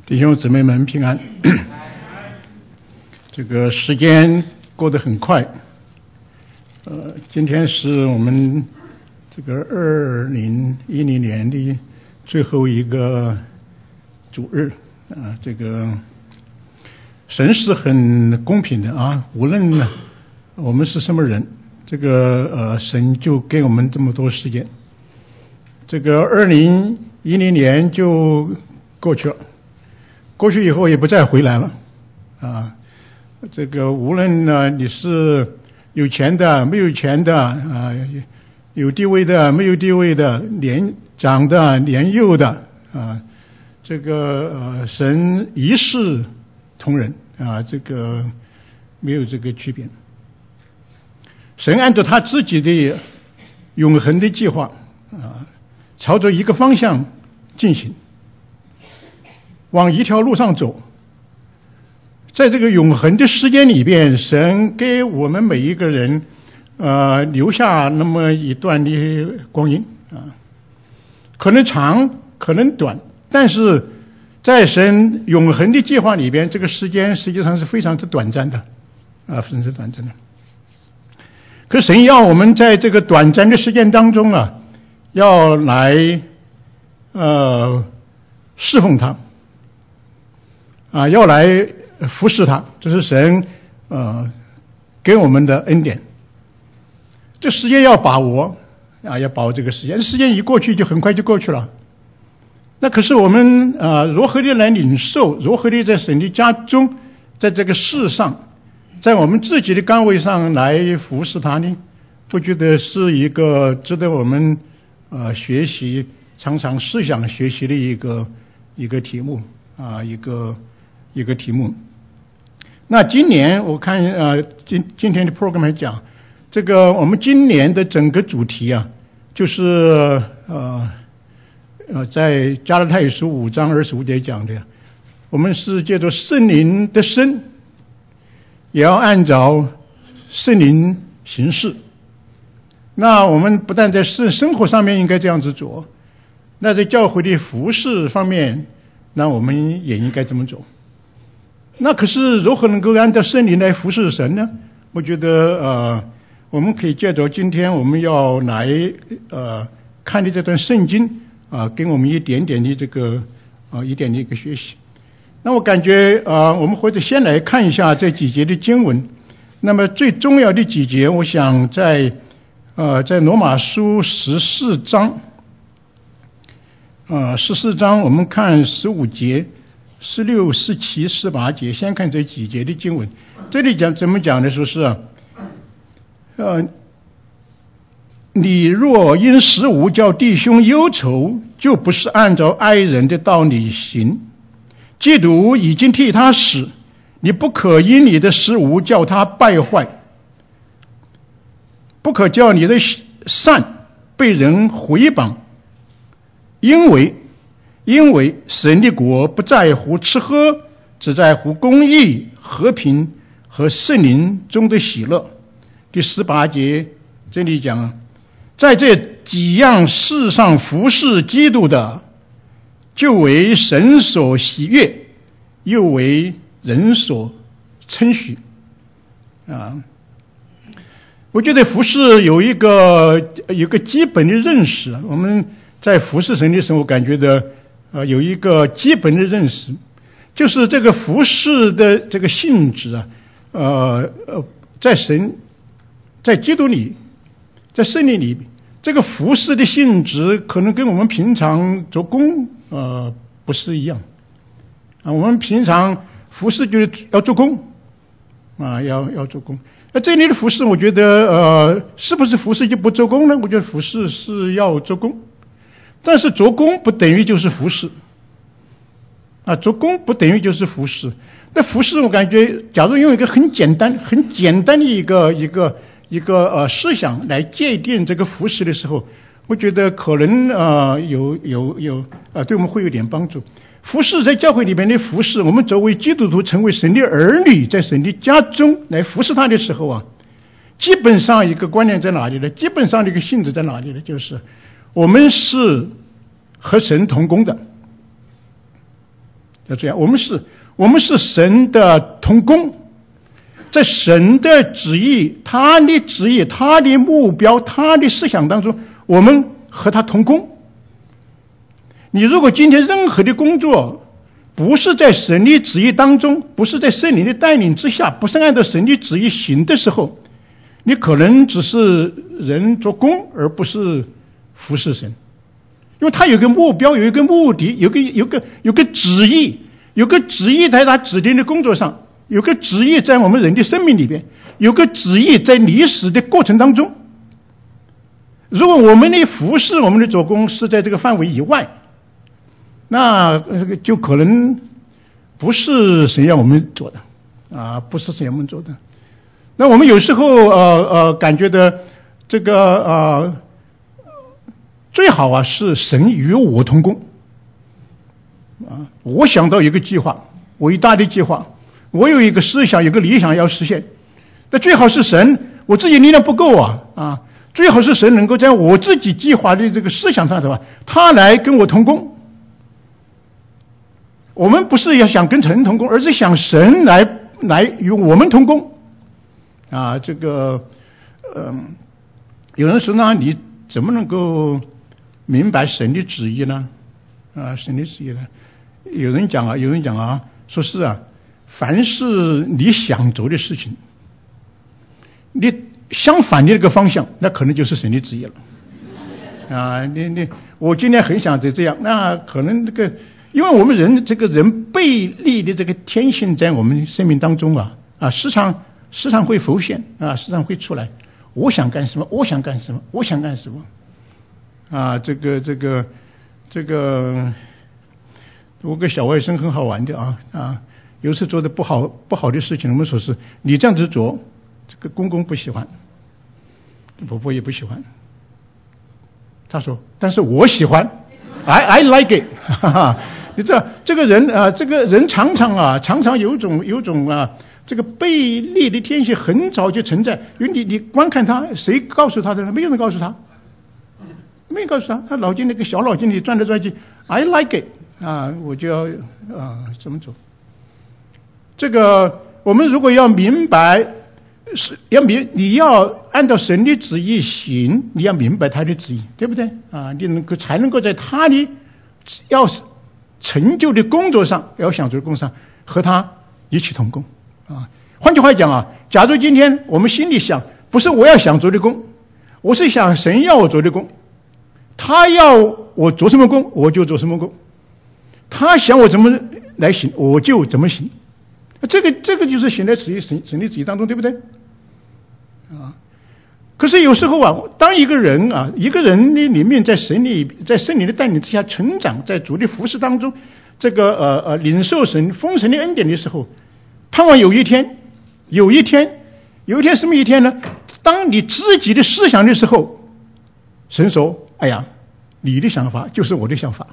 弟兄姊妹们平安。这个时间过得很快，今天是我们这个2010年的最后一个主日啊。这个神是很公平的啊，无论呢我们是什么人，这个神就给我们这么多时间。这个2010年就过去了，过去以后也不再回来了啊。这个无论呢你是有钱的没有钱的啊，有地位的没有地位的，年长的年幼的啊，这个神一视同仁啊，这个没有这个区别。神按照他自己的永恒的计划啊，朝着一个方向进行，往一条路上走。在这个永恒的时间里边，神给我们每一个人留下那么一段的光阴啊，可能长可能短，但是在神永恒的计划里边，这个时间实际上是非常之短暂的啊，非常之短暂的。可神要我们在这个短暂的时间当中啊，要来侍奉他啊，要来服侍他，这是神给我们的恩典。这时间要把握啊，要把握这个时间。时间一过去就很快就过去了。那可是我们如何的来领受，如何的在神的家中，在这个世上，在我们自己的岗位上来服侍他呢？我觉得是一个值得我们学习，常常思想学习的一个题目啊，一个题目。那今年我看今天的 program 还讲，这个我们今年的整个主题啊，就是在加拉太书5章25节讲的，我们是借着圣灵的生，也要按照圣灵行事。那我们不但在生活上面应该这样子做，那在教会的服事方面，那我们也应该这么做。那可是如何能够按照圣灵来服侍神呢？我觉得我们可以借着今天我们要来看的这段圣经给我们一点点的这个一点的一个学习。那我感觉我们或者先来看一下这几节的经文。那么最重要的几节，我想在罗马书14章14章我们看15节。16、17、18节，先看这几节的经文。这里怎么讲的？说是你若因食物叫弟兄忧愁，就不是按照爱人的道理行。基督已经替他死，你不可因你的食物叫他败坏，不可叫你的善被人毁谤，因为神的国不在乎吃喝，只在乎公义、和平和圣灵中的喜乐。第18节这里讲，在这几样事上服侍基督的，就为神所喜悦，又为人所称许啊。我觉得服侍有一个基本的认识，我们在服侍神的时候感觉到有一个基本的认识，就是这个服侍的这个性质在基督里，在圣灵里，这个服侍的性质可能跟我们平常做工不是一样啊。我们平常服侍就是要做工啊，要做工。那这里的服侍，我觉得是不是服侍就不做工呢？我觉得服侍是要做工。但是做工不等于就是服侍啊，做工不等于就是服侍。那服侍我感觉，假如用一个很简单的一个思想来界定这个服侍的时候，我觉得可能对我们会有点帮助。服侍在教会里面的服侍，我们作为基督徒成为神的儿女，在神的家中来服侍他的时候啊，基本上一个观念在哪里呢？基本上的一个性质在哪里呢？就是我们是和神同工的要这样，我们是神的同工，在神的旨意、他的旨意、他的目标、他的思想当中，我们和他同工。你如果今天任何的工作不是在神的旨意当中，不是在圣灵的带领之下，不是按照神的旨意行的时候，你可能只是人做工，而不是服侍神。因为他有个目标，有一个目的，有个旨意，有个旨意在他指定的工作上，有个旨意在我们人的生命里边，有个旨意在历史的过程当中。如果我们的服侍、我们的做工是在这个范围以外，那就可能不是神要我们做的不是神要我们做的。那我们有时候感觉的这个最好是神与我同工我想到一个计划，伟大的计划，我有一个思想，有个理想要实现，那最好是神，我自己力量不够最好是神能够在我自己计划的这个思想上的话，他来跟我同工。我们不是要想跟神同工，而是想神来与我们同工这个有人说呢，你怎么能够明白神的旨意呢？神的旨意呢？有人讲说是凡是你想做的事情，你相反的那个方向，那可能就是神的旨意了我今天很想这样，那可能因为我们人背离的这个天性在我们生命当中时常会浮现时常会出来，我想干什么，我想干什么，我想干什么这个我跟小外甥很好玩的有时做的不好的事情，我们说是你这样子做，这个公公不喜欢，婆婆也不喜欢，他说但是我喜欢I like it 你知道这个人常常有种这个背离的天性很早就存在，因为你观看他，谁告诉他的？没有人告诉他，没有告诉他，他脑筋那个小脑筋里转来转去 I like it 我就要这么做。这个我们如果要明白你要按照神的旨意行，你要明白他的旨意，对不对你才能够在他的要成就的工作上，要想做的工作上和他一起同工换句话讲假如今天我们心里想，不是我要想做的工，我是想神要我做的工，他要我做什么工我就做什么工，他想我怎么来行我就怎么行，这个就是行在神的旨意当中，对不对可是有时候当一个人的里面在圣灵的带领之下成长，在主的服事当中这个领受神丰盛的恩典的时候，盼望有一天什么一天呢？当你自己的思想的时候，神说哎呀，你的想法就是我的想法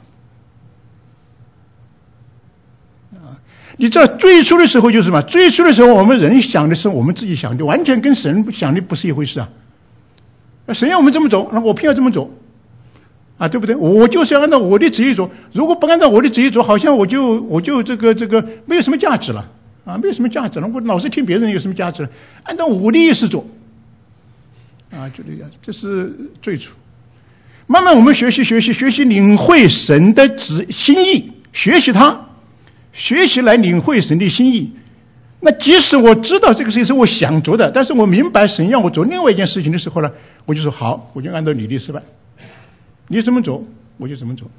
你知道最初的时候就是什么？最初的时候我们人想的是我们自己想的，完全跟神想的不是一回事神要我们这么走，那我偏要这么走对不对？我就是要按照我的旨意走，如果不按照我的旨意走，好像我就这个没有什么价值了没有什么价值了，我老是听别人有什么价值了？按照我的意思做就这样，这是最初。慢慢我们学习领会神的心意，学习来领会神的心意。那即使我知道这个事情是我想做的，但是我明白神让我做另外一件事情的时候呢，我就说好，我就按照你的意思办，你怎么走我就怎么走。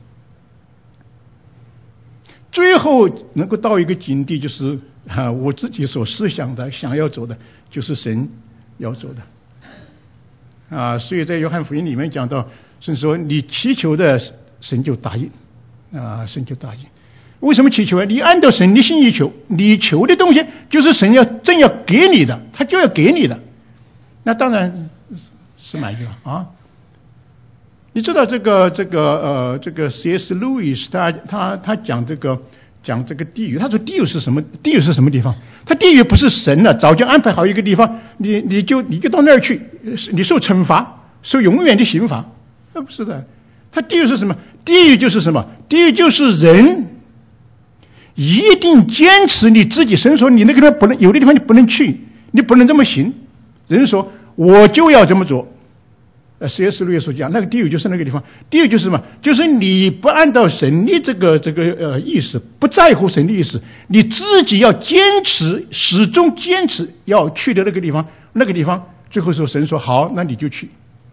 最后能够到一个境地，就是我自己所思想的想要走的就是神要走的所以在约翰福音里面讲到，神说你祈求的神就答应神就答应。为什么祈求你按照神的心意求，你求的东西就是神正要给你的，他就要给你的，那当然是满意了你知道这个 C.S. Lewis 他讲这个地狱，他说地狱是什么？地狱是什么地方？他地狱不是神早就安排好一个地方，你就到那儿去，你受惩罚，受永远的刑罚，那不是的。他地狱是什么？地狱就是什么？地狱就是人一定坚持你自己。神说你那个地方不能，有的地方你不能去，你不能这么行。人说我就要这么做。C.S. 路易所讲，那个地狱就是那个地方。地狱就是什么？就是你不按照神的这个意思，不在乎神的意思，你自己要坚持，始终坚持要去的那个地方。那个地方最后说神说好，那你就去。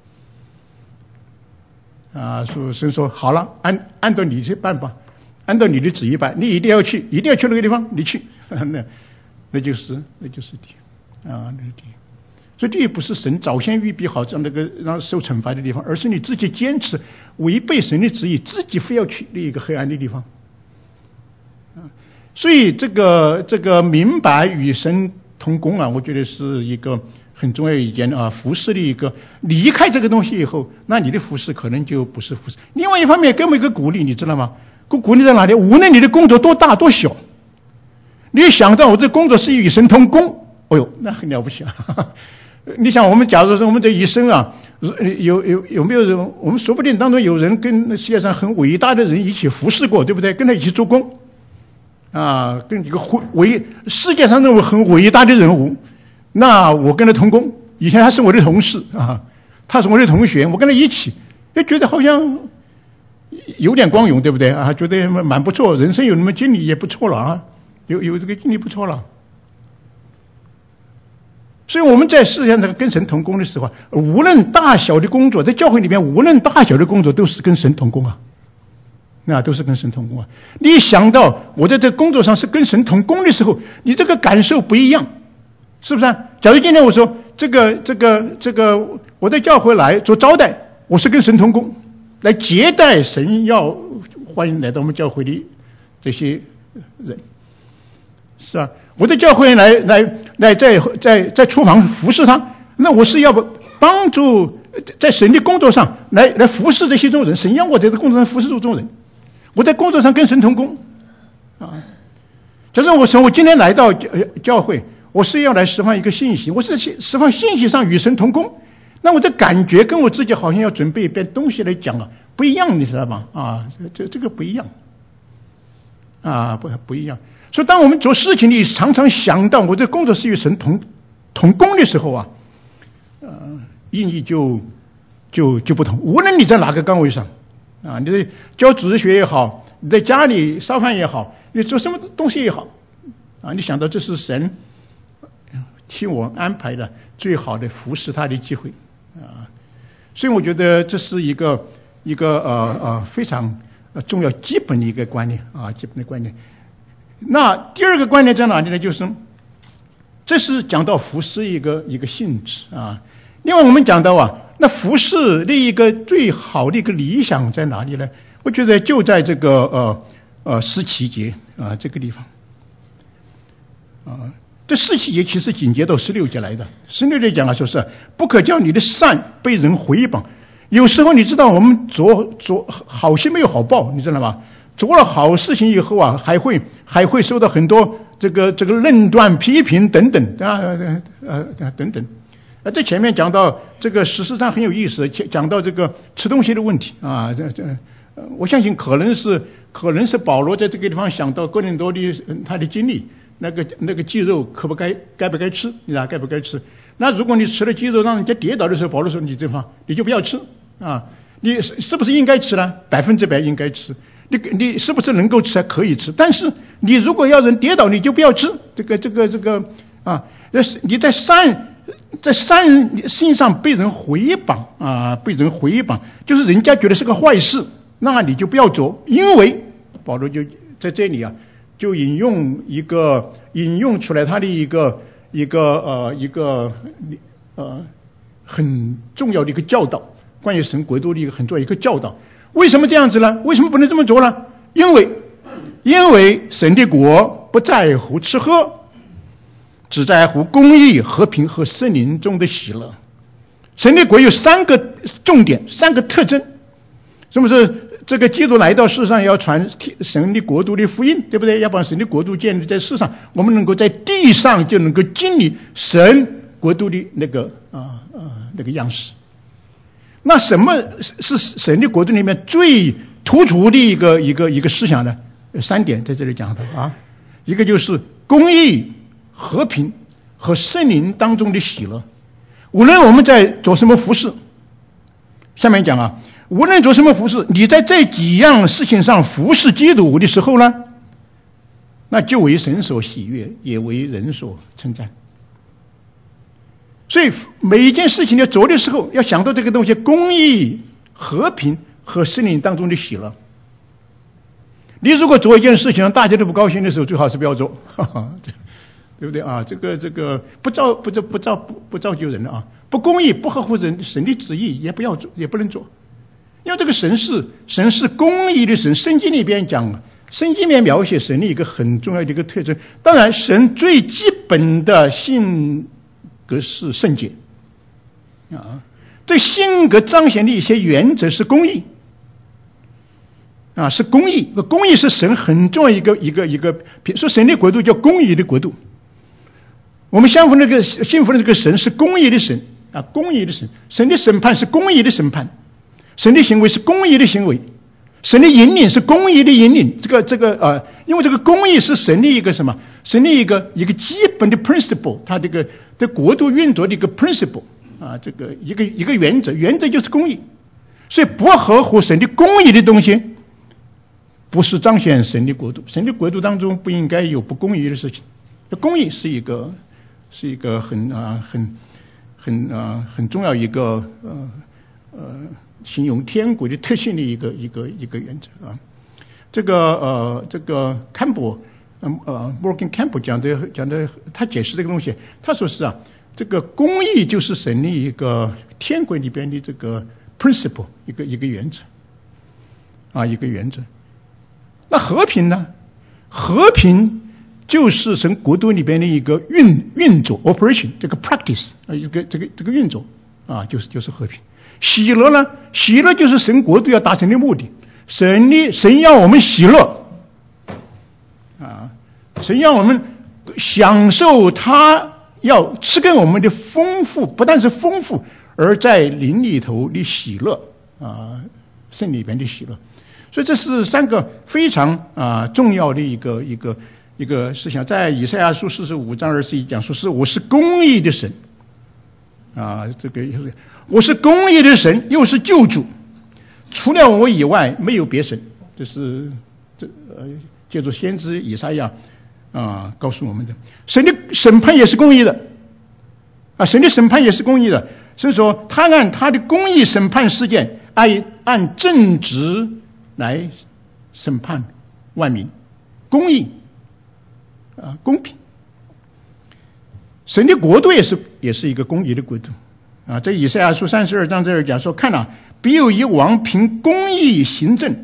说神说好了，按照你去办吧，按照你的旨意办，你一定要去，一定要去那个地方，你去，那就是地狱那是地狱。所以这也不是神早先预备好这样那个让受惩罚的地方，而是你自己坚持违背神的旨意，自己非要去那一个黑暗的地方。所以这个明白与神同工我觉得是一个很重要一件服侍的一个。离开这个东西以后，那你的服侍可能就不是服侍。另外一方面，给我们一个鼓励，你知道吗？鼓励在哪里？无论你的工作多大多小，你想到我这工作是与神同工，哎呦，那很了不起你想，我们假如说我们这一生有没有人？我们说不定当中有人跟世界上很伟大的人一起服侍过，对不对？跟他一起做工跟一个世界上认为很伟大的人物，那我跟他同工。以前他是我的同事他是我的同学，我跟他一起，觉得好像有点光荣，对不对觉得蛮不错，人生有那么经历也不错了有这个经历不错了。所以我们在世界上跟神同工的时候，无论大小的工作，在教会里面无论大小的工作都是跟神同工都是跟神同工你想到我在这工作上是跟神同工的时候，你这个感受不一样，是不是假如今天我说这个我在教会来做招待，我是跟神同工，来接待神要欢迎来到我们教会的这些人，是我在教会来在厨房服侍他，那我是要帮助在神的工作上来服侍这些众人。神让我在这工作上服侍这众人，我在工作上跟神同工假如我说我今天来到教会，我是要来释放一个信息，我是释放信息上与神同工，那我这感觉跟我自己好像要准备一遍东西来讲不一样，你知道吗这个不一样不一样。所以当我们做事情你常常想到我这工作是与神同工的时候意义就不同。无论你在哪个岗位上你在教组织学也好，你在家里烧饭也好，你做什么东西也好你想到这是神替我安排的最好的服侍他的机会所以我觉得这是一个非常重要基本的一个观念基本的观念。那第二个观念在哪里呢？就是这是讲到服侍一个性质另外我们讲到那服侍的一个最好的一个理想在哪里呢？我觉得就在这个17节这个地方这17节其实紧接到16节来的。16节讲说是不可叫你的善被人毁谤。有时候你知道我们做好心没有好报，你知道吗？做了好事情以后还会受到很多这个论断批评等等等等在前面讲到这个事实上很有意思，讲到这个吃东西的问题我相信可能是保罗在这个地方想到哥林多的他的经历，那个鸡肉该不该吃，该不该吃。那如果你吃了鸡肉让人家跌倒的时候，保罗说你这方你就不要吃你是不是应该吃呢？100%应该吃。你是不是能够吃可以吃，但是你如果要人跌倒你就不要吃这个你在善心上被人毁谤就是人家觉得是个坏事，那你就不要做。因为保罗就在这里就引用出来他的一个很重要的一个教导，关于神国度的一个很重要的一个教导。为什么这样子呢？为什么不能这么做呢？因为神的国不在乎吃喝，只在乎公义、和平和圣灵中的喜乐。神的国有3个重点，3个特征。什么是这个基督来到世上要传神的国度的福音，对不对？要把神的国度建立在世上，我们能够在地上就能够经历神国度的那个样式。那什么是神的国度里面最突出的一个思想呢？ 3点在这里讲的啊，一个就是公义、和平和圣灵当中的喜乐。无论我们在做什么服事，下面讲啊，无论做什么服事，你在这几样事情上服事基督的时候呢，那就为神所喜悦，也为人所称赞。所以每一件事情要做的时候，要想到这个东西：公义、和平和圣灵当中的喜乐。你如果做一件事情让大家都不高兴的时候，最好是不要做，对不对啊？这个不造就人的啊，不公义、不合乎神的旨意，也不要做，也不能做。因为这个神是公义的神，圣经里边讲，圣经里面描写神的一个很重要的一个特征。当然，神最基本的性格是圣洁啊，这性格彰显的一些原则是公义啊，是公义。公义是神很重要一个，说神的国度叫公义的国度。我们信服的这个神是公义的神啊，公义的神。神的审判是公义的审判，神的行为是公义的行为，神的引领是公义的引领。因为这个公义是神的一个什么？神的一个基本的 principle， 它这个国度运作的一个 principle 啊，这个一个原则就是公义。所以不合乎神的公义的东西，不是彰显神的国度。神的国度当中不应该有不公义的事情。公义是一个很重要一个形容天国的特性的一个原则啊。这个坎伯Morgan Campbell 讲的，他解释这个东西，他说是啊，这个公义就是神的一个天国里边的这个 principle， 一个原则啊，一个原则。那和平呢？和平就是神国度里边的一个运作 operation， 这个 practice 啊，这个运作啊，就是和平。喜乐呢？喜乐就是神国度要达成的目的。神要我们喜乐啊，神要我们享受他要赐给我们的丰富，不但是丰富，而在灵里头的喜乐啊，圣里边的喜乐。所以这是3个非常重要的一个事项。在以赛亚书45章21讲说，我是公义的神啊，我是公义的神，又是救主，除了我以外没有别神。这是借助先知以赛亚告诉我们的。神的审判也是公义的啊，神的审判也是公义的。所以说，他按他的公义审判事件，按正直来审判万民，公义啊，公平。神的国度也是一个公义的国度啊。在以赛亚书32章这儿讲说，看啊，必有一王凭公义行政，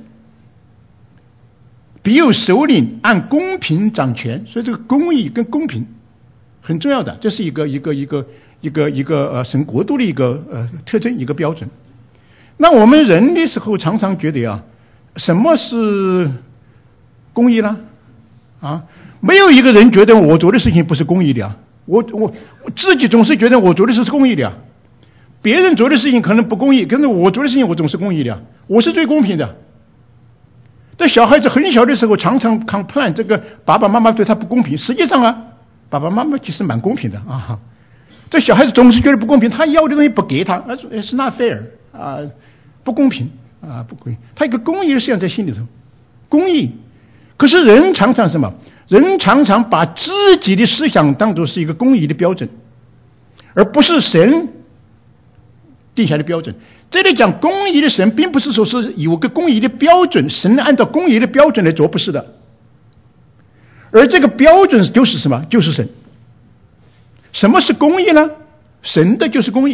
必有首领按公平掌权。所以这个公义跟公平很重要的，这是一个神国度的一个特征，一个标准。那我们人的时候常常觉得啊，什么是公义呢？啊，没有一个人觉得我做的事情不是公义的啊。我自己总是觉得我做的事是公义的啊。别人做的事情可能不公义，可是我做的事情我总是公义的啊，我是最公平的。这小孩子很小的时候常常 complain 这个爸爸妈妈对他不公平，实际上啊，爸爸妈妈其实蛮公平的啊。这小孩子总是觉得不公平，他要的东西不给他，他说 it's not fair 啊，不公平啊，不公平。他一个公义的思想在心里头，公义。可是人常常什么？人常常把自己的思想当作是一个公义的标准，而不是神定下的标准。这里讲公义的神，并不是说是有个公义的标准，神按照公义的标准来做，不是的。而这个标准就是什么？就是神。什么是公义呢？神的就是公义，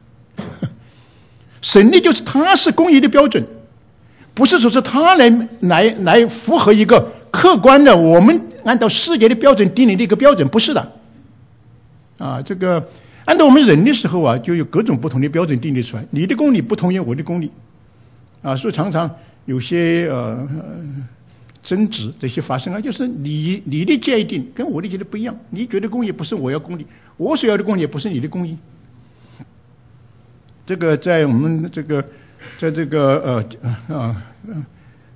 神的就是他是公义的标准，不是说是他来符合一个客观的我们按照世界的标准定立的一个标准，不是的啊。这个按照我们人的时候啊，就有各种不同的标准定立出来，你的公理不同于我的公理啊，所以常常有些争执这些发生啊，就是你的界定跟我的界定不一样，你觉得公义不是我要公义，我所要的公义也不是你的公义。这个在我们在这个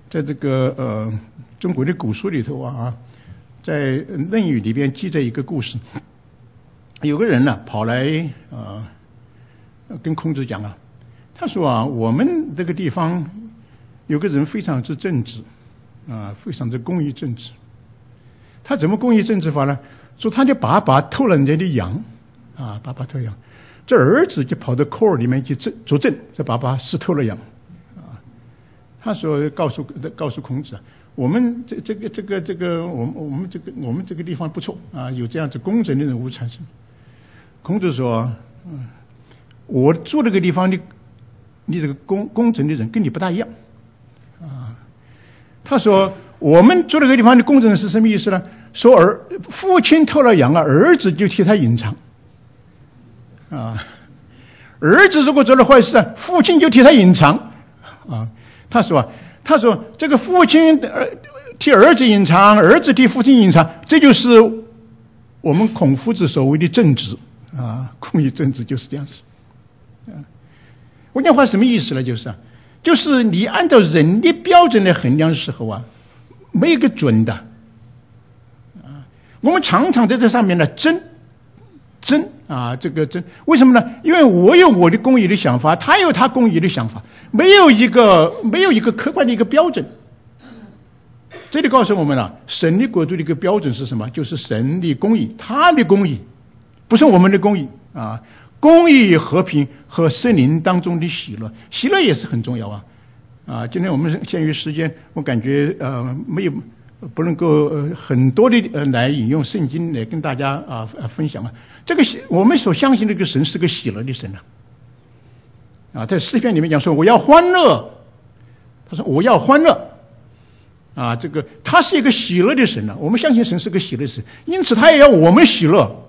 在这个中国的古书里头啊，在《论语》里边记载一个故事，有个人呢跑来跟孔子讲啊，他说啊，我们这个地方有个人非常之正直啊，非常之公义正直。他怎么公义正直法呢？说他的爸爸偷了人家的羊啊，爸爸偷羊，这儿子就跑到库尔里面去作证，这爸爸是偷了羊啊。他说告诉孔子，我们这个我们这个地方不错啊，有这样子公正的人物产生。孔子说，我住这个地方的，你这个公正的人跟你不大一样啊。他说我们住这个地方的公正是什么意思呢？说父亲偷了羊啊，儿子就替他隐藏啊。儿子如果做了坏事，父亲就替他隐藏啊。他说这个父亲替儿子隐藏，儿子替父亲隐藏，这就是我们孔夫子所谓的正直啊，公义正直就是这样子啊。我讲话什么意思呢？就是你按照人的标准来衡量的时候啊，没有一个准的啊。我们常常在这上面呢争啊，这个争，为什么呢？因为我有我的公义的想法，他有他公义的想法，没有一个客观的一个标准。这里告诉我们了，神的国度的一个标准是什么？就是神的公义，他的公义，不是我们的公义啊。公义、和平和圣灵当中的喜乐，喜乐也是很重要啊。今天我们限于时间，我感觉不能够很多的来引用圣经来跟大家分享啊。这个我们所相信的这个神是个喜乐的神啊。在诗篇里面讲说我要欢乐，他说我要欢乐啊，这个他是一个喜乐的神啊。我们相信神是个喜乐的神，因此他也要我们喜乐。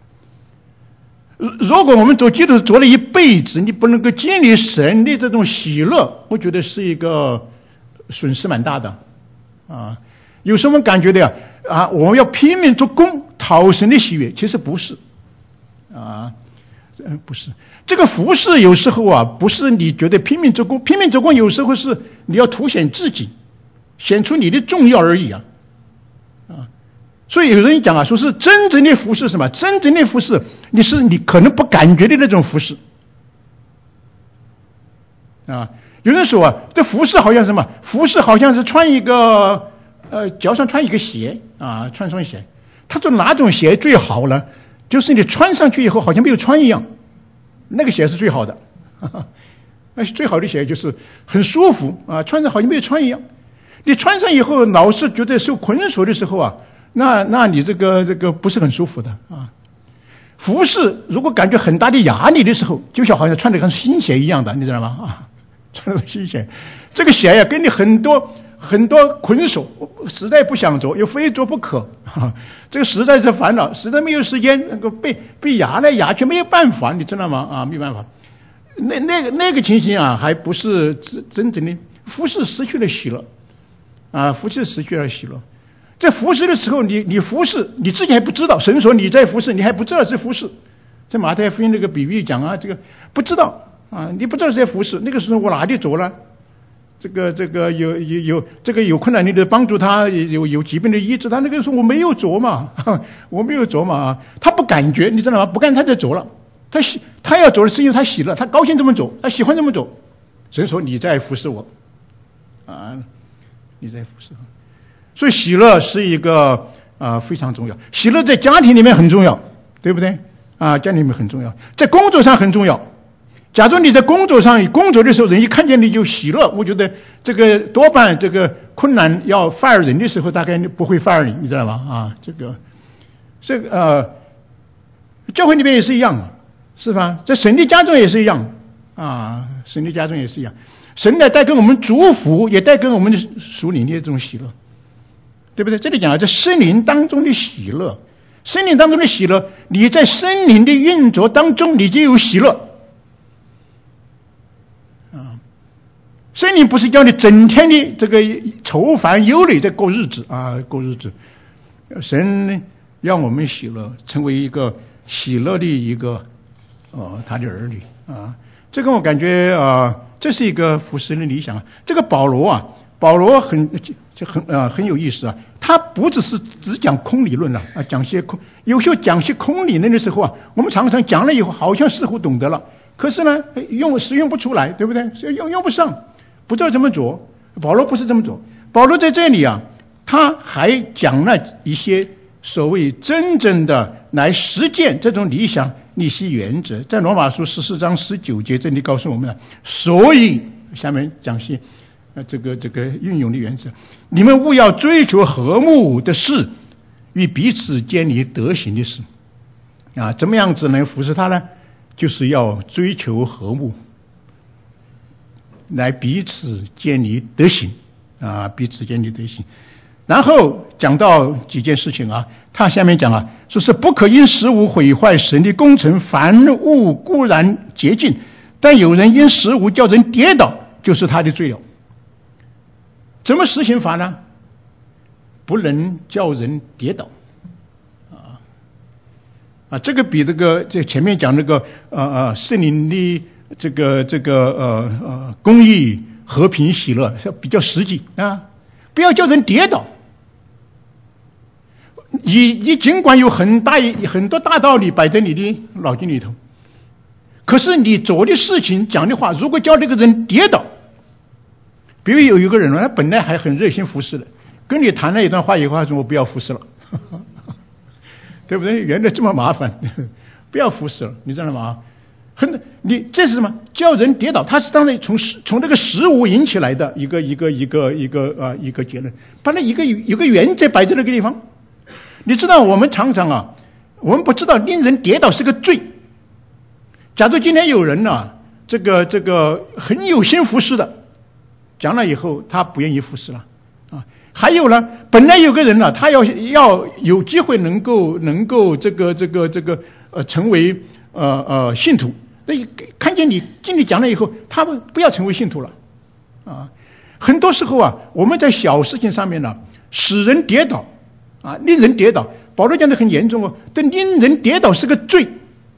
如果我们走基督走了一辈子，你不能够经历神的这种喜乐，我觉得是一个损失蛮大的啊。有什么感觉的啊？我们要拼命做工讨神的喜悦，其实不是啊，不是。这个服事有时候啊，不是你觉得拼命做工，拼命做工有时候是你要凸显自己，显出你的重要而已啊。所以有人讲啊，说是真正的服事什么？真正的服事，你可能不感觉的那种服事啊。有人说啊，这服事好像什么？服事好像是穿一个脚上穿一个鞋啊，穿双鞋。他说哪种鞋最好呢？就是你穿上去以后好像没有穿一样，那个鞋是最好的。那最好的鞋就是很舒服啊，穿上好像没有穿一样。你穿上以后老是觉得受捆锁的时候啊，那你这个不是很舒服的啊。服饰如果感觉很大的压力的时候，就像好像穿的跟新鞋一样的，你知道吗？啊，穿的新鞋，这个鞋呀，给你很多捆锁，实在不想走，又非做不可啊。这个实在是烦恼，实在没有时间，那个被压来压去，没有办法，你知道吗？啊，没有办法。那个情形啊，还不是真正的服侍失去了喜乐啊，服侍失去了喜乐。在服侍的时候，你服侍你自己还不知道，神说你在服侍，你还不知道是服侍。在马太福音那个比喻讲啊，这个不知道啊，你不知道是在服侍。那个时候我哪里走了？这个有困难你得帮助他，有疾病的医治他。那个时候我没有走嘛，我没有走嘛啊，他不感觉，你知道吗？不干他就走了。他要走的是因为他喜乐，他高兴这么走，他喜欢这么走。神说你在服侍我啊，你在服侍我。所以喜乐是一个非常重要，喜乐在家庭里面很重要，对不对啊？家庭里面很重要，在工作上很重要。假如你在工作上工作的时候，人一看见你就喜乐，我觉得这个多半这个困难要 fire 人的时候，大概不会 fire 你，你知道吗？啊，这个教会里面也是一样啊，是吧？在神的家中也是一样啊，神的家中也是一样。神来带给我们祝福，也带给我们的属灵的这种喜乐。对不对？这里讲在圣灵当中的喜乐，圣灵当中的喜乐，你在圣灵的运作当中，你就有喜乐啊。圣灵不是叫你整天的这个愁烦忧虑在过日子啊，过日子。神让我们喜乐，成为一个喜乐的一个他的儿女啊。这个我感觉这是一个服侍的理想啊。这个保罗啊， 保罗很有意思啊，他不只讲空理论了啊，讲些空，有时候讲些空理论的时候啊，我们常常讲了以后好像似乎懂得了，可是呢使用不出来，对不对？用不上，不知道怎么做。保罗不是这么做，保罗在这里啊，他还讲了一些所谓真正的来实践这种理想利息原则，在罗马书14章19节这里告诉我们了。所以下面讲些这个运用的原则，你们务要追求和睦的事，与彼此建立德行的事啊，怎么样子能服侍他呢？就是要追求和睦，来彼此建立德行啊，彼此建立德行。然后讲到几件事情啊，他下面讲啊，说是不可因食物毁坏神的工程，凡物固然洁净，但有人因食物叫人跌倒，就是他的罪了。怎么实行法呢？不能叫人跌倒这个比这前面讲圣灵的公义、和平、喜乐比较实际啊，不要叫人跌倒。你尽管有很多大道理摆在你的脑筋里头，可是你做的事情讲的话，如果叫这个人跌倒，比如有一个人他本来还很热心服侍的，跟你谈了一段话以后，他说我不要服侍了对不对？原来这么麻烦不要服侍了，你知道吗？你这是什么？叫人跌倒，他是当然从这个食物引起来的一个结论，把那有个原则摆在那个地方。你知道我们常常我们不知道令人跌倒是个罪。假如今天有人这个很有心服侍的，讲了以后他不愿意服侍了还有呢，本来有个人他要有机会能够成为信徒，那看见你经理讲了以后，他们不要成为信徒了很多时候我们在小事情上面使人跌倒令人跌倒。保罗讲的很严重但令人跌倒是个罪。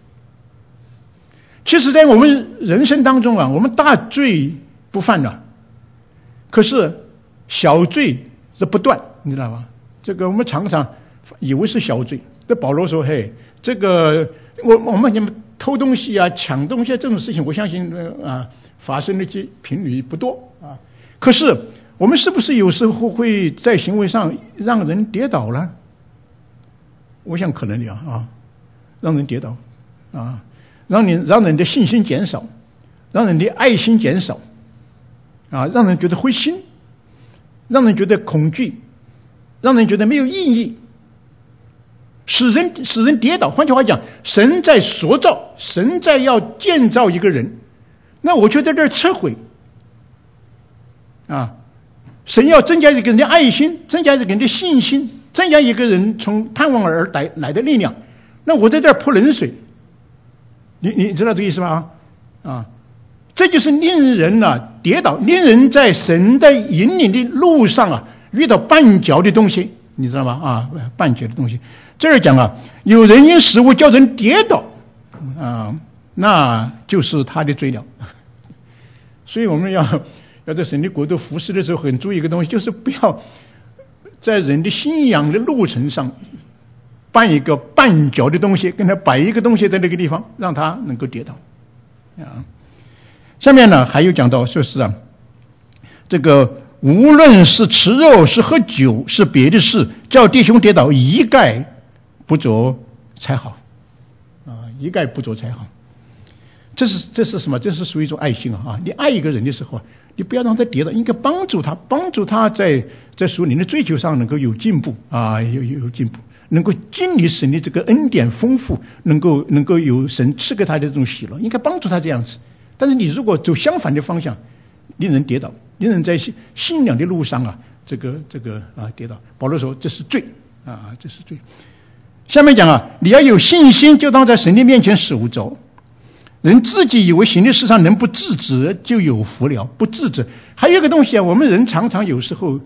其实在我们人生当中我们大罪不犯了，可是小罪是不断，你知道吗？这个我们常常以为是小罪。这保罗说这个我们偷东西抢东西这种事情，我相信发生的频率不多可是我们是不是有时候会在行为上让人跌倒了？我想可能的让人跌倒让人的信心减少，让人的爱心减少让人觉得灰心，让人觉得恐惧，让人觉得没有意义，使人跌倒。换句话讲，神在塑造，神在要建造一个人，那我就在这儿摧毁神要增加一个人的爱心，增加一个人的信心，增加一个人从盼望而来的力量，那我在这儿泼冷水，你知道这个意思吗？这就是令人跌倒，令人在神的引领的路上遇到绊脚的东西，你知道吗？绊脚的东西。这儿讲有人因食物叫人跌倒那就是他的罪了。所以我们要在神的国度服侍的时候很注意一个东西，就是不要在人的信仰的路程上办一个绊脚的东西，跟他摆一个东西在那个地方，让他能够跌倒下面呢还有讲到说是这个无论是吃肉是喝酒是别的事，叫弟兄跌倒，一概不做才好一概不做才好。这是什么？这是属于一种爱心你爱一个人的时候你不要让他跌倒，应该帮助他在属灵的追求上能够有进步有进步，能够经历神的这个恩典丰富，能够有神赐给他的这种喜乐，应该帮助他这样子。但是你如果走相反的方向，令人跌倒，令人在信仰的路上这个跌倒。保罗说这是罪这是罪。下面讲你要有信心，就当在神的面前守着。人自己以为行的事上能不自责就有福了，不自责。还有一个东西我们人常常有时候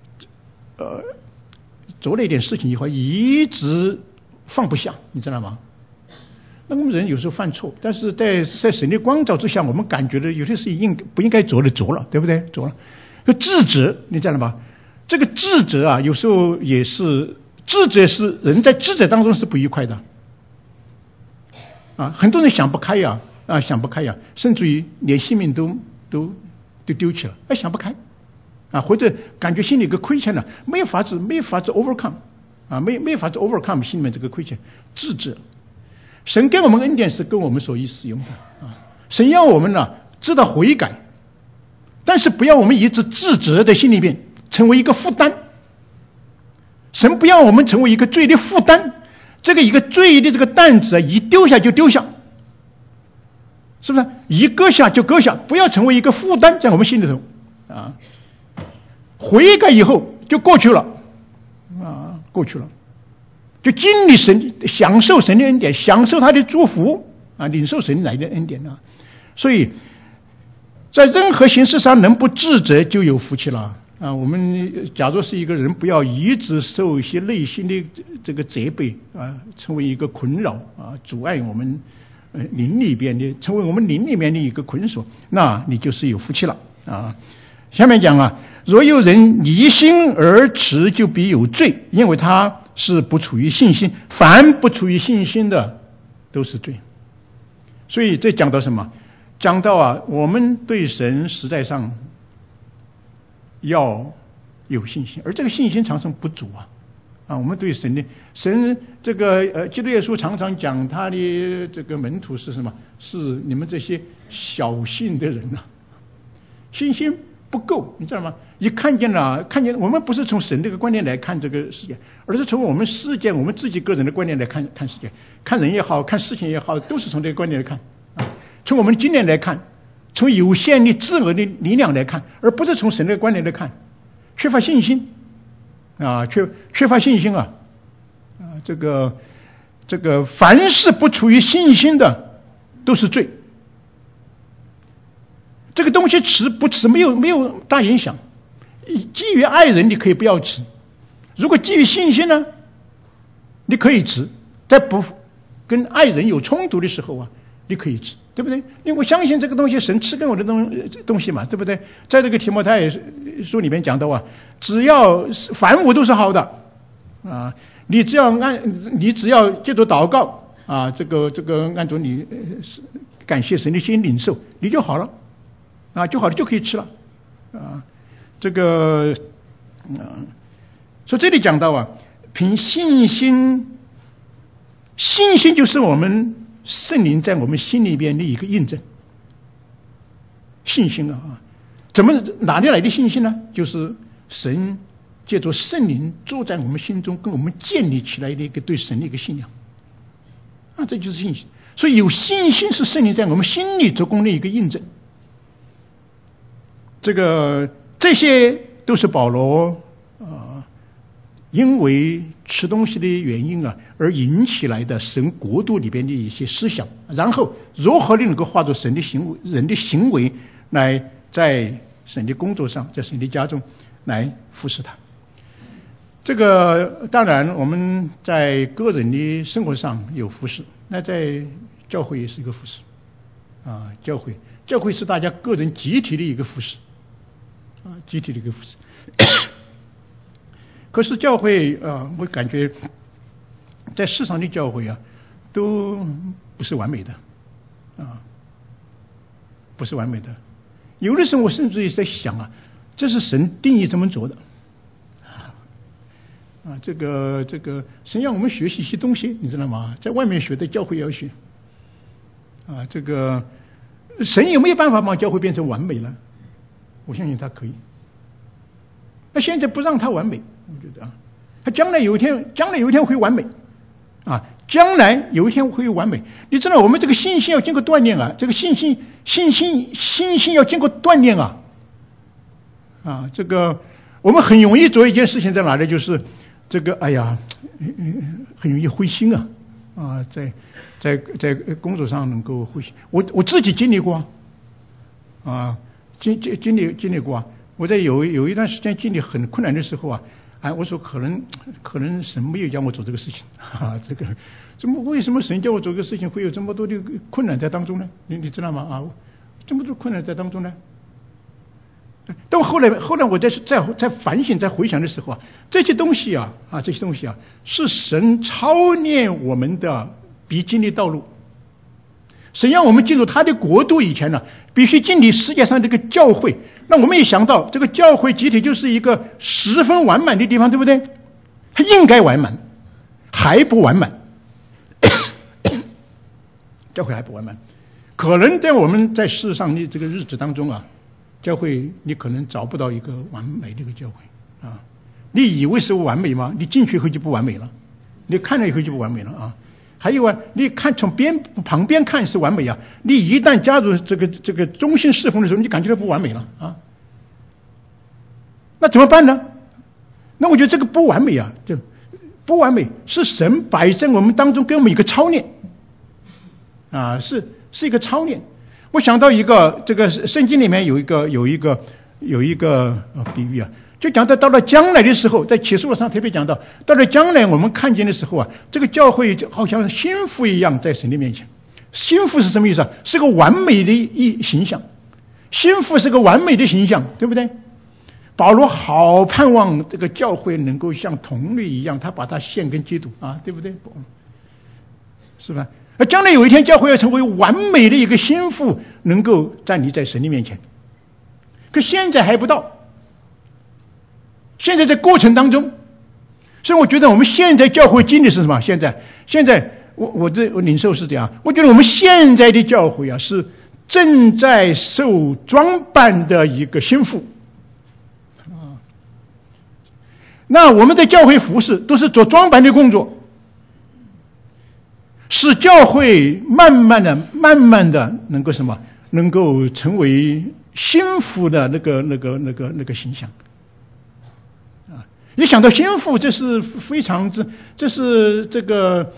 做了一点事情以后一直放不下，你知道吗？那我们人有时候犯错，但是在神的光照之下，我们感觉到有些事情不应该做的做了，对不对？做了。 自责，你知道吗？这个自责啊，有时候也是自责，是人在自责当中是不愉快的啊。很多人想不开呀，想不开呀，甚至于连性命都丢弃了，想不开啊，或者感觉心里有个亏欠了，没有法子 overcome 啊，没有法子 overcome 心里面这个亏欠，自责。神给我们恩典是跟我们所使用的啊，神要我们呢知道悔改，但是不要我们一直自责在心里边成为一个负担。神不要我们成为一个罪的负担，这个一个罪的这个担子一丢下就丢下，是不是？一搁下就搁下，不要成为一个负担在我们心里头啊。悔改以后就过去了啊，过去了，就经历神，享受神的恩典，享受他的祝福啊，领受神来的恩典啊。所以在任何形式上能不自责就有福气了啊。我们假如是一个人，不要一直受一些内心的这个责备啊，成为一个困扰啊，阻碍我们灵里边的，成为我们灵里面的一个捆锁，那你就是有福气了啊。下面讲啊，若有人离心而辞，就必有罪，因为他是不处于信心，凡不处于信心的都是罪。所以这讲到什么？讲到啊，我们对神实在上要有信心，而这个信心常常不足啊，我们对神这个基督耶稣常常讲他的这个门徒是什么？是你们这些小信的人啊，信心不够，你知道吗？一看见我们不是从神这个观点来看这个世界，而是从我们世界我们自己个人的观点来看世界，看人也好，看事情也好，都是从这个观点来看啊。从我们经验来看，从有限的自我的力量来看，而不是从神的观点来看，缺乏信心啊，缺乏信心啊，这个凡是不处于信心的都是罪。这个东西吃不吃没有大影响。基于爱人你可以不要吃，如果基于信心呢，你可以吃，在不跟爱人有冲突的时候啊，你可以吃，对不对？因为我相信这个东西，神赐给我的东西嘛，对不对？在这个提摩太书里面讲到啊，只要凡物都是好的啊，你只要借着祷告啊，这个按照你感谢神的心领受，你就好了啊，就好了，就可以吃了啊。这个所以这里讲到啊，凭信心就是我们圣灵在我们心里边的一个印证。信心啊，哪里来的信心呢？就是神借着圣灵住在我们心中，跟我们建立起来的一个对神的一个信仰啊，这就是信心。所以有信心是圣灵在我们心里做工的一个印证。这些都是保罗因为吃东西的原因啊而引起来的神国度里边的一些思想，然后如何能够化作人的行为来在神的工作上，在神的家中来服侍他。这个当然我们在个人的生活上有服侍，那在教会也是一个服侍啊，教会是大家个人集体的一个服侍啊，集体的一个服侍。可是教会我感觉在世上的教会啊，都不是完美的啊，不是完美的。有的时候我甚至也在想啊，这是神定义这么做的啊，这个神让我们学习一些东西，你知道吗？在外面学的，教会也要学啊。这个神有没有办法把教会变成完美呢？我相信他可以。那现在不让他完美，我觉得啊，他将来有一天会完美啊，将来有一天会完美。你知道我们这个信心要经过锻炼啊，这个信心要经过锻炼啊，这个我们很容易做一件事情在哪里，就是这个很容易灰心啊，在工作上能够灰心。我自己经历过啊，经历过。我在有一段时间经历很困难的时候啊，我说可能神没有叫我做这个事情啊，为什么神叫我做这个事情会有这么多的困难在当中呢？你知道吗？这么多困难在当中呢？ 但后来我在反省、在回想的时候啊，这些东西啊，是神操练我们的必经的道路。神让我们进入他的国度以前呢，必须经历世界上这个教会。那我们也想到，这个教会集体就是一个十分完满的地方，对不对？它应该完满，还不完满。教会还不完满，可能在我们在世上的这个日子当中啊，教会你可能找不到一个完美的一个教会啊。你以为是完美吗？你进去以后就不完美了，你看了以后就不完美了啊。还有啊，你看从旁边看是完美啊，你一旦加入这个中心侍奉的时候，你感觉到不完美了啊。那怎么办呢？那我觉得这个不完美啊，就不完美是神摆在我们当中给我们一个操练啊，是一个操练。我想到一个这个圣经里面有一个比喻啊，就讲到了将来的时候，在启示录上特别讲到了将来我们看见的时候啊，这个教会就好像心腹一样在神的面前。心腹是什么意思啊？是个完美的形象，心腹是个完美的形象，对不对？保罗好盼望这个教会能够像童女一样，他把它献给基督啊，对不对？是吧？而将来有一天教会要成为完美的一个心腹，能够站立在神的面前。可现在还不到，现在在过程当中。所以我觉得我们现在教会经历是什么？现在我领受是这样，我觉得我们现在的教会啊，是正在受装扮的一个心腹。那我们的教会服事都是做装扮的工作，使教会慢慢的能够什么？能够成为心腹的那个形象啊！一想到心腹，这是非常这是这个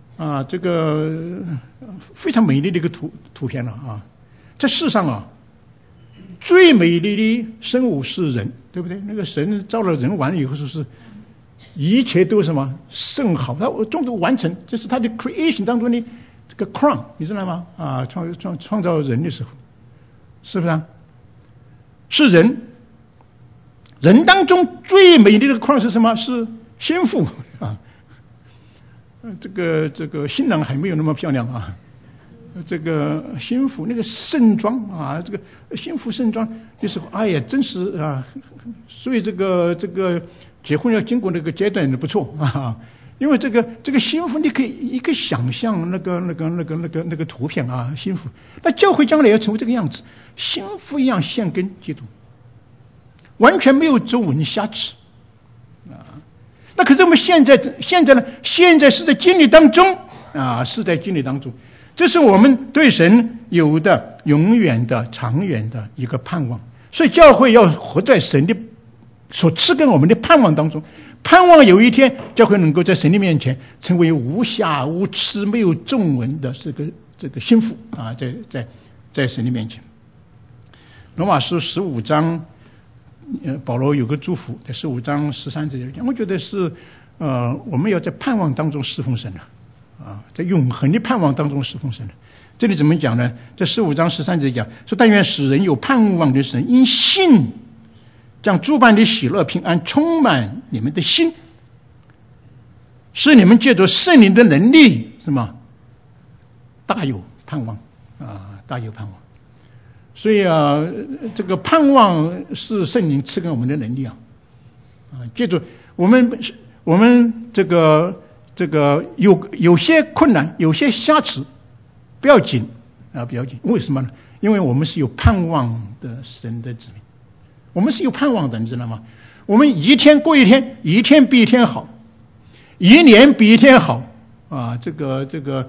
非常美丽的一个图片了啊！在世上啊，最美丽的生物是人，对不对？那个神造了人完了以后，说是一切都什么甚好，他终究完成，这是他的 creation 当中的这个 crown， 你知道吗？啊，创造人的时候，是不是啊？是人当中最美丽的 crown 是什么？是心腹啊。这个新郎还没有那么漂亮啊。这个心腹那个盛装啊，这个心腹盛装的时候，哎呀，真是啊，所以这个结婚要经过那个阶段的不错啊，因为这个心腹你可以想象那个图片啊，心腹，那教会将来要成为这个样子，心腹一样献给基督，完全没有皱纹瑕疵啊。那可是我们现在呢？现在是在经历当中啊，是在经历当中。这是我们对神有的永远的长远的一个盼望，所以教会要活在神的所赐给我们的盼望当中，盼望有一天教会能够在神的面前成为无瑕无疵没有皱纹的这个心腹啊，在神的面前。罗马书15章保罗有个祝福，在15章13节讲，我觉得是我们要在盼望当中侍奉神了啊，在永恒的盼望当中侍奉神了。这里怎么讲呢？在15章13节讲说，但愿使人有盼望的神因信将诸般的喜乐平安充满你们的心，使你们借着圣灵的能力什么大有盼望啊，大有盼望。所以啊，这个盼望是圣灵赐给我们的能力啊，借着我们这个有些困难，有些瑕疵，不要紧啊，不要紧。为什么呢？因为我们是有盼望的神的子民，我们是有盼望的，你知道吗？我们一天过一天，一天比一天好，一年比一天好啊！这个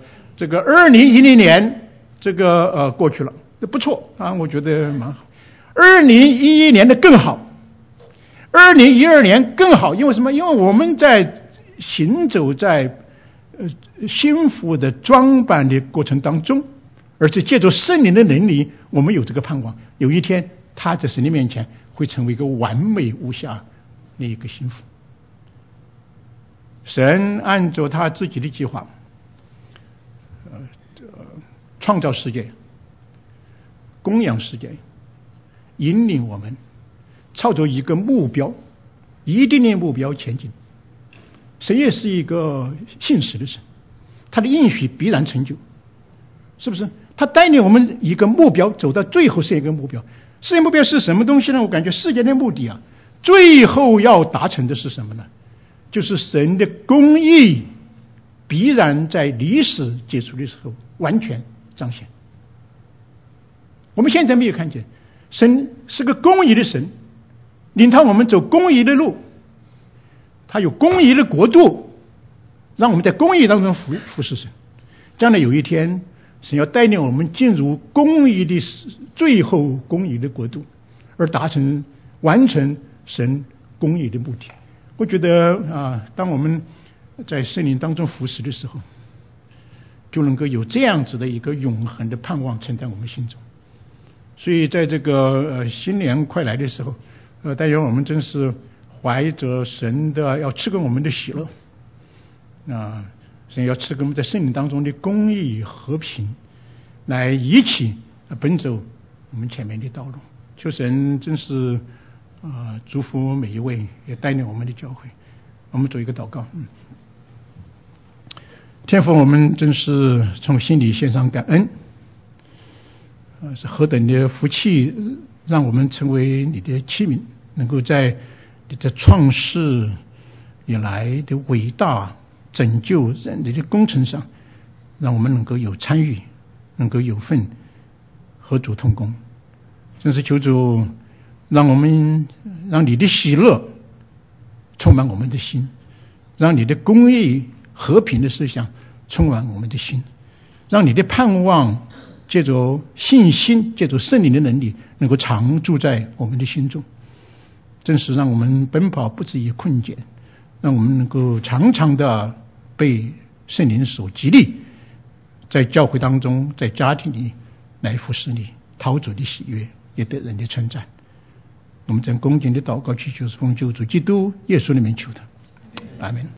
2010年过去了。不错啊，我觉得蛮好。2011年的更好，2012年更好，因为什么？因为我们在行走在心腹的装扮的过程当中，而且借着圣灵的能力，我们有这个盼望，有一天他在神的面前会成为一个完美无瑕的一个心腹。神按照他自己的计划，创造世界，供养世界，引领我们朝着一个目标，一定的目标前进。神也是一个信实的神，他的应许必然成就，是不是？他带领我们一个目标走到最后是一个目标。世界目标是什么东西呢？我感觉世界的目的最后要达成的是什么呢？就是神的公义必然在历史结束的时候完全彰显。我们现在没有看见，神是个公义的神，领导我们走公义的路，他有公义的国度，让我们在公义当中服侍神。将来有一天，神要带领我们进入公义的最后公义的国度，而完成神公义的目的。我觉得当我们在圣灵当中服侍的时候，就能够有这样子的一个永恒的盼望存在我们心中。所以在这个新年快来的时候，但愿我们真是怀着神的要赐给我们的喜乐，神要赐给我们在圣灵当中的公义和平，来一起奔走我们前面的道路。求神真是祝福每一位，也带领我们的教会。我们做一个祷告。天父，我们真是从心里献上感恩，是何等的福气，让我们成为你的器皿，能够在你的创世以来的伟大拯救人类的工程上，让我们能够有参与，能够有份和主同工。真是求主让你的喜乐充满我们的心，让你的公义和平的思想充满我们的心，让你的盼望借着信心，借着圣灵的能力，能够常住在我们的心中。真是让我们奔跑不至于困倦，让我们能够常常的被圣灵所激励，在教会当中，在家庭里来服侍你，讨主的喜悦，也得人的称赞。我们将恭敬的祷告祈求，是奉救主基督耶稣的名求的，阿们。